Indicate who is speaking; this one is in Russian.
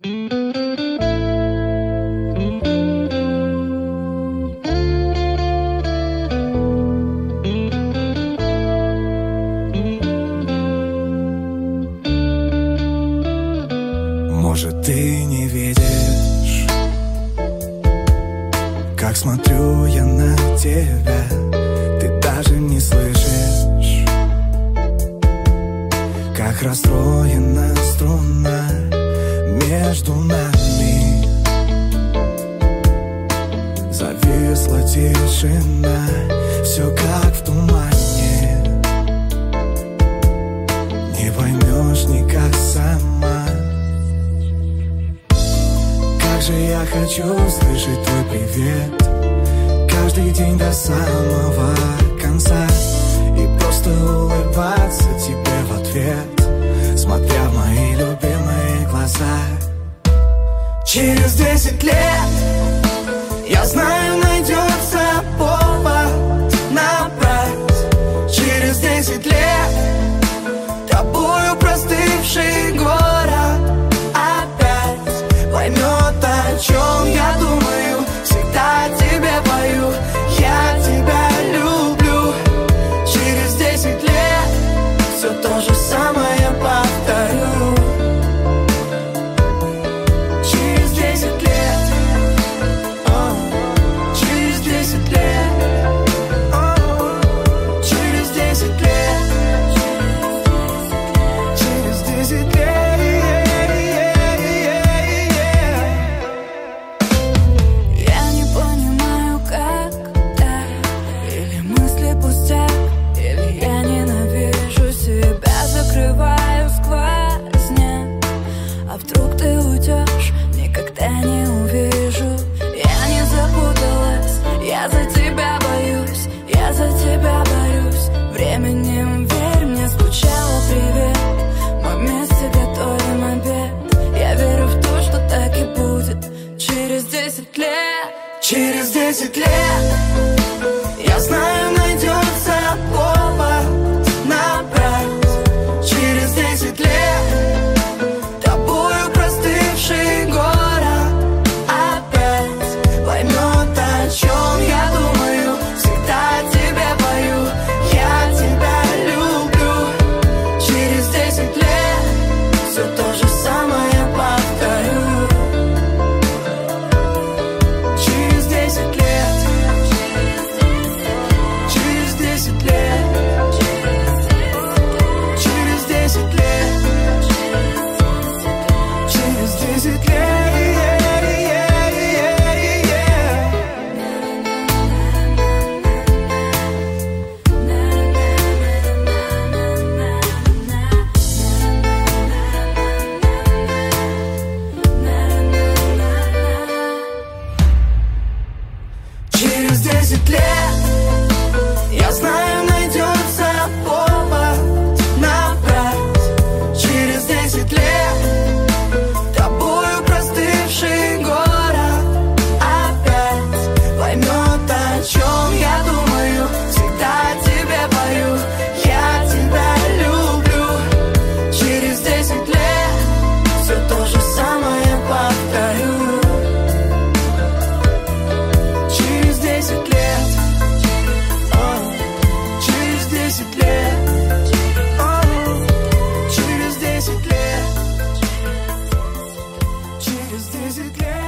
Speaker 1: Может, ты не видишь, как смотрю я на тебя. Ты даже не слышишь, как расстроена струна между нами. Зависла тишина, все как в тумане. Не поймешь никак сама. Как же я хочу слышать твой привет каждый день до самого конца и просто улыбаться тебе в ответ, смотря в мои любимые глаза. Через 10 лет, я знаю, найдется повод набрать. Через 10 лет тобою простывший город опять поймет, о чем я думаю. Всегда тебе пою, я тебя люблю. Через 10 лет все то же самое повторю. Через 10 лет, через 10 лет, через 10 лет, через 10 лет.
Speaker 2: Закрываю сквозняк. А вдруг ты уйдешь, никогда не увижу. Я не запуталась, я за тебя боюсь, я за тебя борюсь. Временем, верь мне, скучала, привет. Мы вместе готовим обед. Я верю в то, что так и будет. Через 10 лет,
Speaker 1: через 10 лет, я знаю, найдется повод набрать. Через 10 лет тобою простывший город опять поймет, о чем я думаю. Всегда тебе пою, я тебя люблю. Через 10 лет все то же самое повторю. Через 10 лет, через 10 лет, через 10 лет, через 10 лет. Через 10 лет, я знаю, найдется повод набрать. Через 10 лет тобою простывший город опять поймет, о чем я думаю. Всегда тебе пою, я тебя люблю. Через 10 лет все то же самое повторю. Через 10 лет, через 10 лет, через 10 лет, через 10 лет.